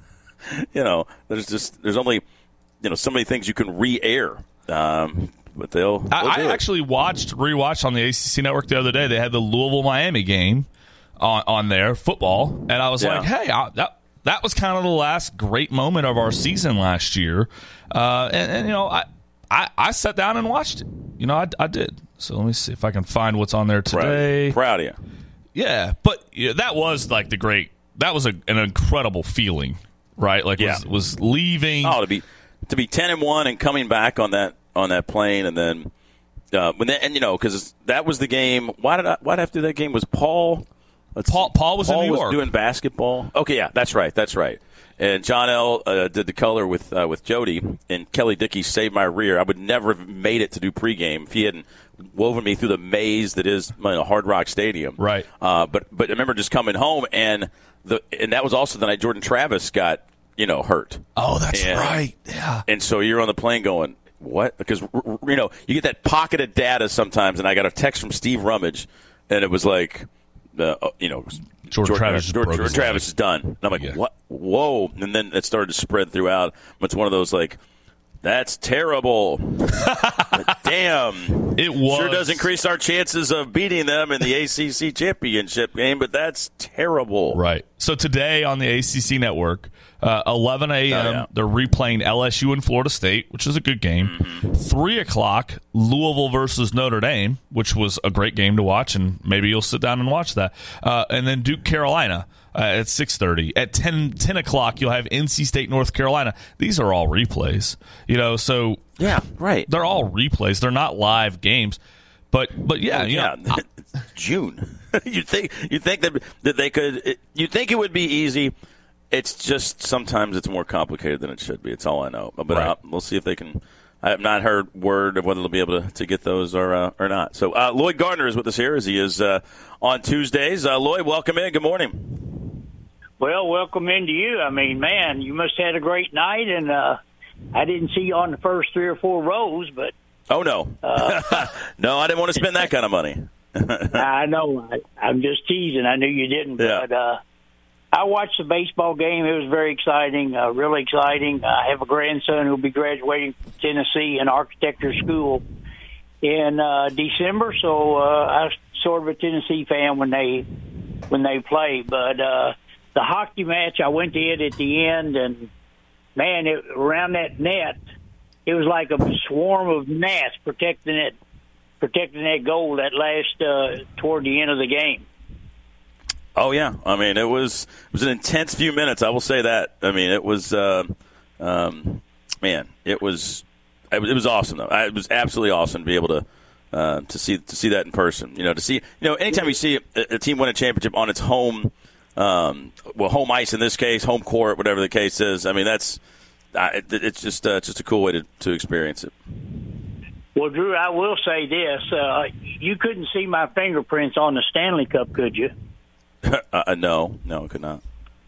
you know, there's just there's only, you know, so many things you can re-air. Um, but they'll. they'll I, I do it. actually watched, rewatched on the A C C network the other day. They had the Louisville-Miami game on, on there, football, and I was Yeah. like, hey, I, that that was kind of the last great moment of our season last year. Uh, and, and, you know, I, I, I sat down and watched it. You know, I, I did. So let me see if I can find what's on there today. Proud, proud of you. Yeah, but yeah, that was like the great. That was a, an incredible feeling, right? Like Yeah. was, was leaving. Oh, to be to be ten and one and coming back on that on that plane, and then uh, when that, and you know, because that was the game. Why did I? Why after that game was Paul? Let's Paul. see. Paul was Paul in New was York doing basketball. Okay, yeah, that's right, that's right. And John L. Uh, did the color with uh, with Jody, and Kelly Dickey saved my rear. I would never have made it to do pregame if he hadn't woven me through the maze that is, you know, Hard Rock Stadium. Right. Uh, but but I remember just coming home, and the and that was also the night Jordan Travis got, you know, hurt. Oh, that's And- right. Yeah. And so you're on the plane going, what? Because, you know, you get that pocket of data sometimes, and I got a text from Steve Rummage, and it was like, uh, you know, Jordan Travis just Jordan, broke Jordan his Travis leg. is done. And I'm like, Yeah. what? Whoa. And then it started to spread throughout. It's one of those, like, that's terrible. Damn. It was. Sure does increase our chances of beating them in the A C C championship game, but that's terrible. Right. So today on the A C C network, uh, eleven a.m., Oh, yeah. they're replaying L S U and Florida State, which is a good game. Mm-hmm. three o'clock, Louisville versus Notre Dame, which was a great game to watch, and maybe you'll sit down and watch that. Uh, and then Duke, Carolina. Uh, at six thirty. At ten, ten o'clock, you'll have N C State, North Carolina. These are all replays. You know, so Yeah, right. they're all replays. They're not live games. But, but yeah, Oh, you yeah. know, It's June. you think you think that that they could? You think it would be easy? It's just sometimes it's more complicated than it should be. It's all I know. But Right. uh, we'll see if they can. I have not heard word of whether they'll be able to, to get those or uh, or not. So uh, Lloyd Gardner is with us here as he is uh, on Tuesdays. Uh, Lloyd, welcome in. Good morning. Well, welcome into you. I mean, man, you must have had a great night, and uh, I didn't see you on the first three or four rows, but Oh no, uh, no, I didn't want to spend that kind of money. I know I, I'm just teasing. I knew you didn't, Yeah. but uh, I watched the baseball game. It was very exciting, uh, really exciting. I have a grandson who'll be graduating from Tennessee in architecture school in uh, December, so uh, I was sort of a Tennessee fan when they when they play, but. Uh, The hockey match, I went to it at the end, and, man, it, around that net, it was like a swarm of gnats protecting it, protecting that goal that last uh, toward the end of the game. Oh yeah, I mean it was it was an intense few minutes. I will say that. I mean it was, uh, um, man, it was it was, it was awesome though. It was absolutely awesome to be able to uh, to see to see that in person. You know, to see you know anytime you see a, a team win a championship on its home. Um, well, home ice in this case, home court, whatever the case is. I mean, that's uh, it, it's just uh, just a cool way to, to experience it. Well, Drew, I will say this: uh, you couldn't see my fingerprints on the Stanley Cup, could you? uh, no, no, I could not.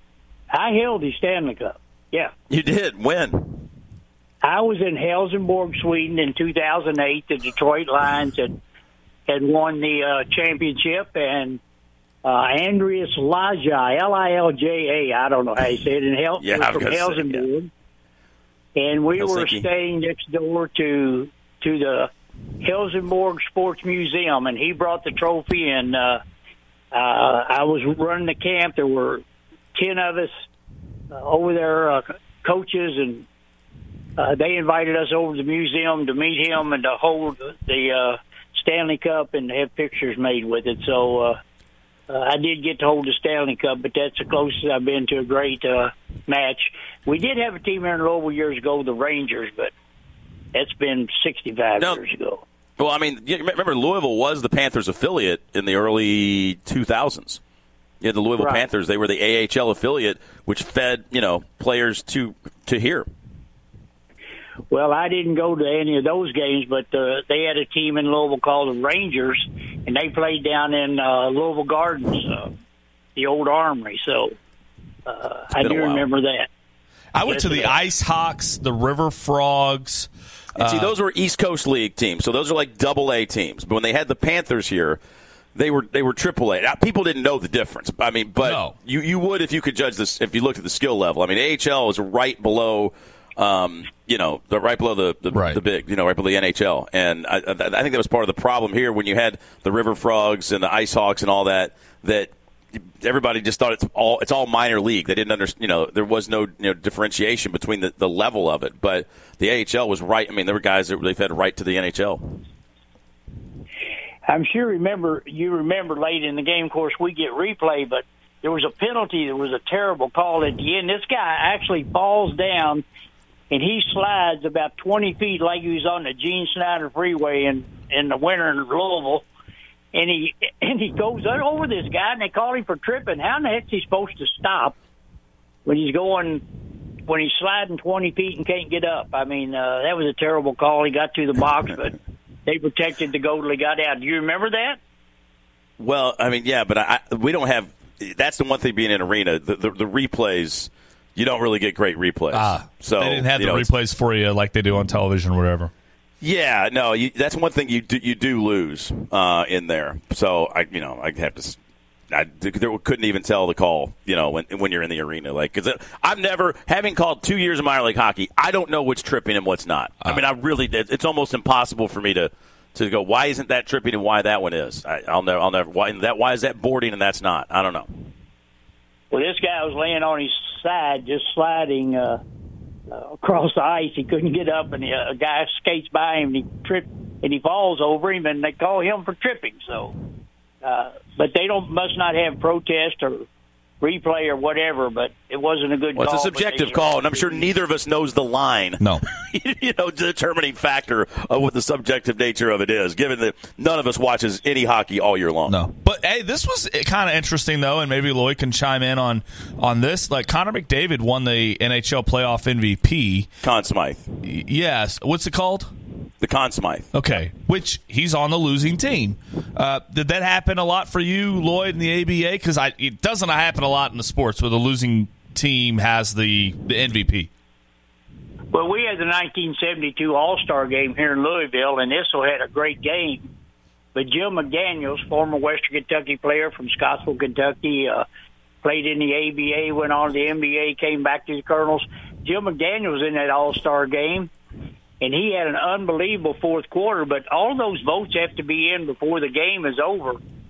I held the Stanley Cup. Yeah, you did. When? I was in Helsingborg, Sweden, in two thousand eight. The Detroit Lions had had won the uh, championship, and Uh, Andreas Lajai, L I L J A, I don't know how you say it, in Hel- Yeah, I was from gonna say, Helsingborg. And we were Helsinki. staying next door to to the Helsingborg Sports Museum, and he brought the trophy. And uh, uh, I was running the camp. There were ten of us uh, over there, uh, coaches, and uh, they invited us over to the museum to meet him and to hold the uh, Stanley Cup and have pictures made with it. So uh, uh, I did get to hold the Stanley Cup, but that's the closest I've been to a great uh, match. We did have a team here in Louisville years ago, the Rangers, but that's been sixty-five no. years ago. Well, I mean, you remember Louisville was the Panthers affiliate in the early two thousands. You had the Louisville Right. Panthers. They were the A H L affiliate, which fed, you know, players to to here. Well, I didn't go to any of those games, but uh, they had a team in Louisville called the Rangers, and they played down in uh, Louisville Gardens, uh, the old Armory. So uh, I do remember that. I went to the Ice Hawks, the River Frogs. And see, Uh, those were East Coast League teams, so those are like double A teams. But when they had the Panthers here, they were they were triple A. Now, people didn't know the difference. I mean, but No. you, you would if you could judge this, if you looked at the skill level. I mean, A H L is right below, um, you know, the right below the the, Right. the big, you know, right below the N H L. And I, I I think that was part of the problem here when you had the River Frogs and the Ice Hawks and all that. That everybody just thought it's all it's all minor league. They didn't understand. You know, there was no you know, differentiation between the, the level of it. But the A H L was right. I mean, there were guys that they fed right to the N H L. I'm sure remember you remember late in the game. Of course, we get replay, but there was a penalty. There was a terrible call at the end. This guy actually falls down, and he slides about twenty feet like he was on the Gene Snyder Freeway in in the winter in Louisville. And he and he goes over this guy, and they call him for tripping. How in the heck is he supposed to stop when he's going when he's sliding twenty feet and can't get up? I mean, uh, that was a terrible call. He got to the box, but they protected the goal till he got out. Do you remember that? Well, I mean, yeah, but I, we don't have. That's the one thing being in arena. The, the, the replays, you don't really get great replays. Ah, so they didn't have you the know, replays for you like they do on television or whatever. Yeah, no, you, that's one thing you do, you do lose uh, in there. So I, you know, I have to. I there, couldn't even tell the call, you know, when when you're in the arena, like because I've never having called two years of minor league hockey. I don't know what's tripping and what's not. Uh, I mean, I really did. It's almost impossible for me to, to go. Why isn't that tripping and why that one is? I, I'll never. I'll never. Why that? Why is that boarding and that's not? I don't know. Well, this guy was laying on his side, just sliding uh, uh, across the ice. He couldn't get up, and the, uh, a guy skates by him, and he tripped, and he falls over him, and they call him for tripping. So, uh, but they don't must not have protest or replay or whatever. But it wasn't a good well, call. It's a subjective call, and I'm sure neither of us knows the line. No, you know, determining factor of what the subjective nature of it is. Given that none of us watches any hockey all year long. No, but hey, this was kind of interesting though, and maybe Lloyd can chime in on on this. Like Connor McDavid won the N H L playoff M V P. Conn Smythe. Y- yes. What's it called? The Conn Smythe. Okay, which he's on the losing team. Uh, did that happen a lot for you, Lloyd, in the A B A? Because it doesn't happen a lot in the sports where the losing team has the, the M V P. Well, we had the nineteen seventy-two All-Star game here in Louisville, and Issel had a great game. But Jim McDaniels, former Western Kentucky player from Scottsville, Kentucky, uh, played in the A B A, went on to the N B A, came back to the Colonels. Jim McDaniels was in that All-Star game, and he had an unbelievable fourth quarter. But all those votes have to be in before the game is over,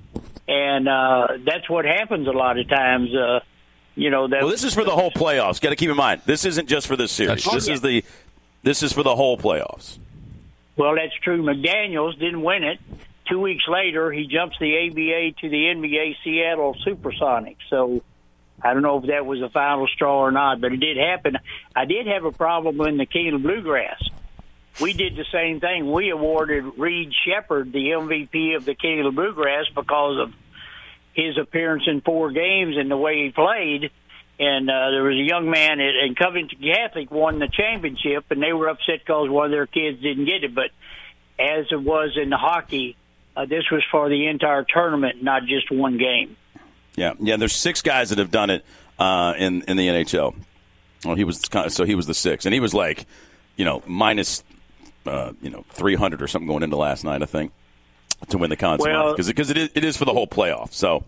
and uh, that's what happens a lot of times. Uh, you know, that well, this is for the whole playoffs. Got to keep in mind, this isn't just for this series. That's This true. is the this is for the whole playoffs. Well, that's true. McDaniels didn't win it. Two weeks later, he jumps the A B A to the N B A Seattle Supersonics. So I don't know if that was the final straw or not, but it did happen. I did have a problem in the Keeneland Bluegrass. We did the same thing. We awarded Reed Shepard the M V P of the Keeneland Bluegrass because of his appearance in four games and the way he played. And uh, there was a young man at, and Covington Catholic won the championship, and they were upset because one of their kids didn't get it. But as it was in the hockey, uh, this was for the entire tournament, not just one game. Yeah, yeah. There's six guys that have done it uh, in in the N H L. Well, he was kind of, so he was the sixth, and he was like, you know, minus, uh, you know, three hundred or something going into last night, I think, to win the Conn Smythe because because it is it is for the whole playoff. So.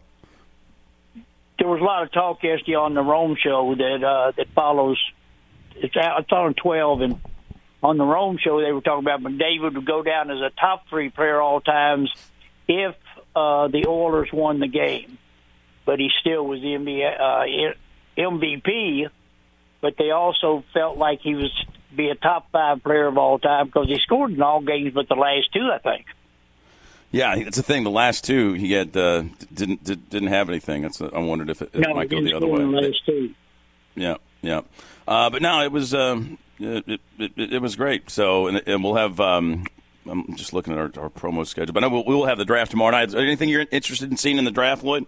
There was a lot of talk yesterday on the Rome show that uh, that follows. It's out, it's on twelve, and on the Rome show, they were talking about McDavid would go down as a top three player all times if uh, the Oilers won the game. But he still was the N B A, uh, M V P. But they also felt like he was be a top five player of all time because he scored in all games but the last two, I think. Yeah, that's the thing. The last two, he had uh, didn't did, didn't have anything. That's I wondered if it, it no, might go the other way. way. The last two. Yeah, yeah. Uh, but no, it was um, it, it, it was great. So, and, and we'll have. Um, I'm just looking at our, our promo schedule, but no, we'll, we will have the draft tomorrow night. Is there anything you're interested in seeing in the draft, Lloyd?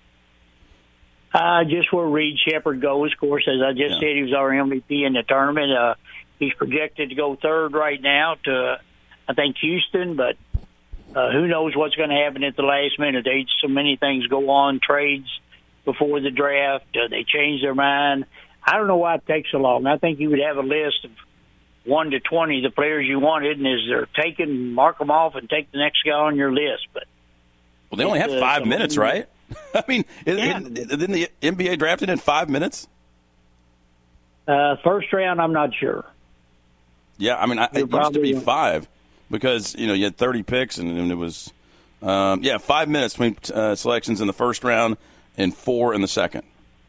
Uh, just where Reed Shepherd goes, of course. As I just Yeah. said, he was our M V P in the tournament. Uh, he's projected to go third right now to, I think, Houston, but uh, who knows what's going to happen at the last minute. They, so many things go on, trades before the draft. Uh, they change their mind. I don't know why it takes so long. I think you would have a list of one to twenty, the players you wanted, and as they're taken, mark them off and take the next guy on your list. But Well, they only have uh, five so minutes, many- right? I mean, Yeah. isn't isn't the N B A drafted in five minutes? Uh, first round, I'm not sure. Yeah, I mean, I, it used to probably be right. five because you know you had thirty picks and, and it was um, yeah five minutes between uh, selections in the first round and four in the second.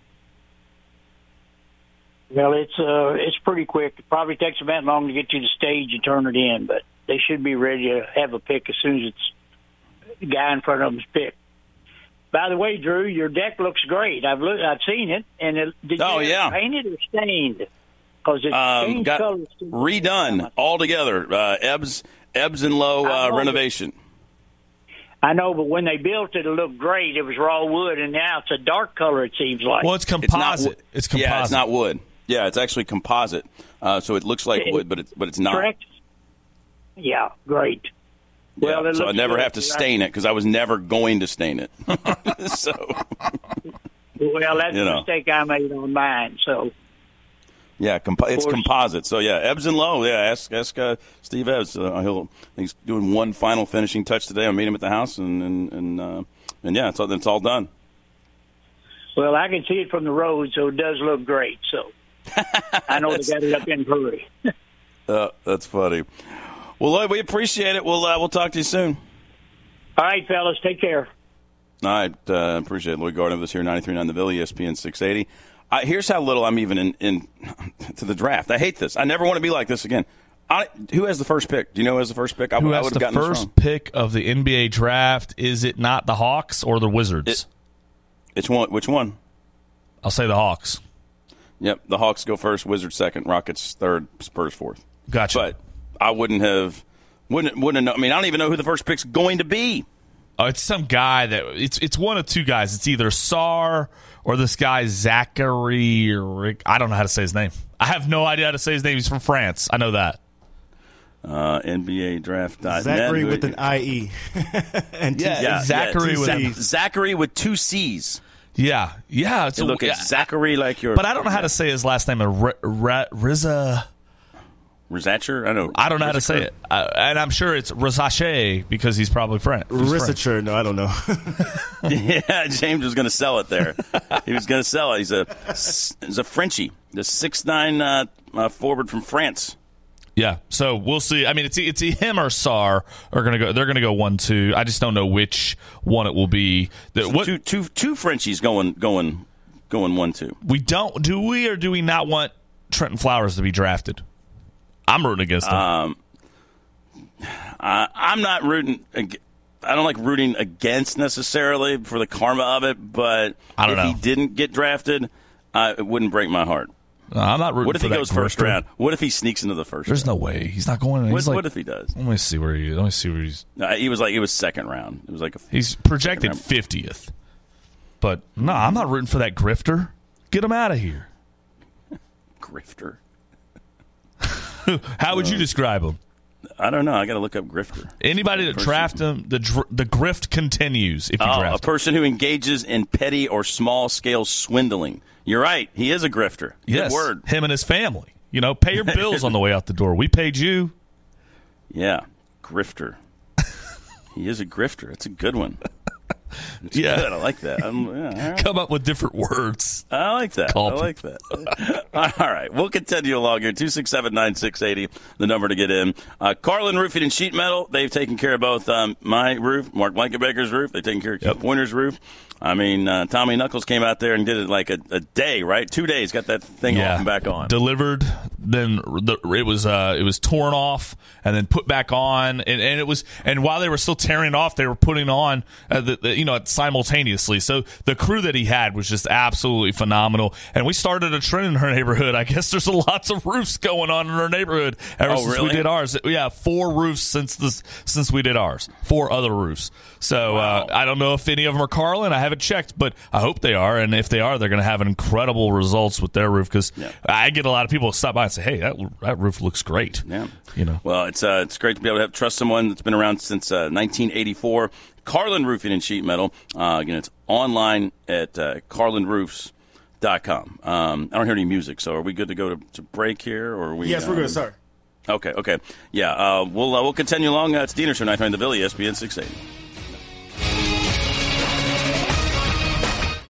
Well, it's uh, it's pretty quick. It probably takes them that long to get to the stage and turn it in, but they should be ready to have a pick as soon as it's the guy in front of them's picked. By the way, Drew, your deck looks great. I've looked, I've seen it, and it, did Oh, you yeah. paint it or stained? Because it's Um, changed got colors. redone altogether. Uh, Ebbs Ebbs and Low I uh, know. renovation. I know, but when they built it, it looked great. It was raw wood, and now it's a dark color. It seems like. Well, it's It's not composite. wo- It's, composite. Yeah, it's not wood. Yeah, it's actually composite. Uh, so it looks like It- wood, but it's but it's not. Correct. Yeah, great. Well, Yeah, it so I looks never good. have to stain it because I was never going to stain it. so Well, that's You a know. mistake I made on mine. So. yeah, compo- it's course. composite. So yeah, Ebbs and Low. Yeah, ask ask uh, Steve Ebbs. Uh, he'll he's doing one final finishing touch today. I'll meet him at the house, and and and, uh, and yeah, it's all, it's all done. Well, I can see it from the road, so it does look great. So I know they got it up in hurry. Uh, that's funny. Well, Lloyd, we appreciate it. We'll uh, we'll talk to you soon. All right, fellas, take care. All right, uh, appreciate it. Lloyd Gardner with us here, ninety-three point nine The Ville, E S P N six eighty. Uh, here's how little I'm even in, in to the draft. I hate this. I never want to be like this again. I, who has the first pick? Do you know who has the first pick? I, Who I has would the have gotten this first wrong. pick of the N B A draft? Is it not the Hawks or the Wizards? It- Which one? Which one? I'll say the Hawks. Yep, the Hawks go first, Wizards second, Rockets third, Spurs fourth. Gotcha. But I wouldn't have, wouldn't wouldn't know. I mean, I don't even know who the first pick's going to be. Oh, it's some guy that it's it's one of two guys. It's either Sar or this guy Zachary. Rick, I don't know how to say his name. I have no idea how to say his name. He's from France. I know that. Uh, N B A draft. Zachary with an I E. and Yeah, yeah, Zachary yeah, with Zach- a- Zachary with two C's. Yeah, yeah. It's You a, look at yeah, Zachary like your. but I don't know how to say his last name. R- R- Riza. Rizacher? I know. I don't know how to say it, uh, and I'm sure it's Rizache because he's probably French. he's French. Rissacher, no, I don't know. Yeah, James was going to sell it there. He was going to sell it. He's a he's a Frenchie, the six nine uh, uh, forward from France. Yeah, so we'll see. I mean, it's it's him or Sar are gonna go. They're gonna go one two. I just don't know which one it will be. The, So what two two two Frenchies going going going one two. we don't do we or do we not want Trenton Flowers to be drafted? I'm rooting against him. Um, I, I'm not rooting. ag- I don't like rooting against necessarily for the karma of it, but I don't if know. he didn't get drafted, uh, it wouldn't break my heart. No, I'm not rooting What if for he that goes first grifter. round? What if he sneaks into the first? There's round? no way he's not going. He's What, like, what if he does? Let me see where he. Let me see where he's. No, he was like he was second round. It was like a, He's projected round. fiftieth. But no, I'm not rooting for that grifter. Get him out of here. grifter. How would you describe him? I don't know. I got to look up grifter. Anybody that Person. draft him, the dr- the grift continues if you Oh, a draft him. person who engages in petty or small scale swindling. You're right. He is a grifter. Yes, Good word. him and his family. You know, pay your bills on the way out the door. We paid you. Yeah, grifter. He is a grifter. It's a good one. It's yeah, good. I like that. I'm, yeah, all right. Come up with different words. I like that. Call I like that. All right. We'll continue along here. two six seven, nine six eight zero, the number to get in. Uh, Carlin Roofing and Sheet Metal, they've taken care of both um, my roof, Mark Blankenbaker's roof. They've taken care of yep. Pointer's roof. I mean, uh, Tommy Knuckles came out there and did it like a, a day, right? Two days, got that thing yeah. off and back on. Delivered, then the, it was uh, it was torn off and then put back on, and, and it was and while they were still tearing it off, they were putting on uh, the, the you know simultaneously. So the crew that he had was just absolutely phenomenal, and we started a trend in her neighborhood. I guess there's lots of roofs going on in her neighborhood ever oh, since really? we did ours. Yeah, four roofs since this since we did ours. Four other roofs. So wow. uh, I don't know if any of them are Carlin. I haven't checked, but I hope they are. And if they are, they're going to have incredible results with their roof because yeah. I get a lot of people stop by and say, "Hey, that that roof looks great." Yeah, you know. Well, it's uh, it's great to be able to have, trust someone that's been around since uh, nineteen eighty-four. Carlin Roofing and Sheet Metal. Uh, again, it's online at uh, carlin roofs dot com. Um, I don't hear any music, so are we good to go to, to break here, or are we? Yes, um, we're good, sir. Okay, okay, yeah. Uh, we'll uh, we'll continue along. Uh, it's Diener Show, nine twenty The Ville, E S P N six eighty.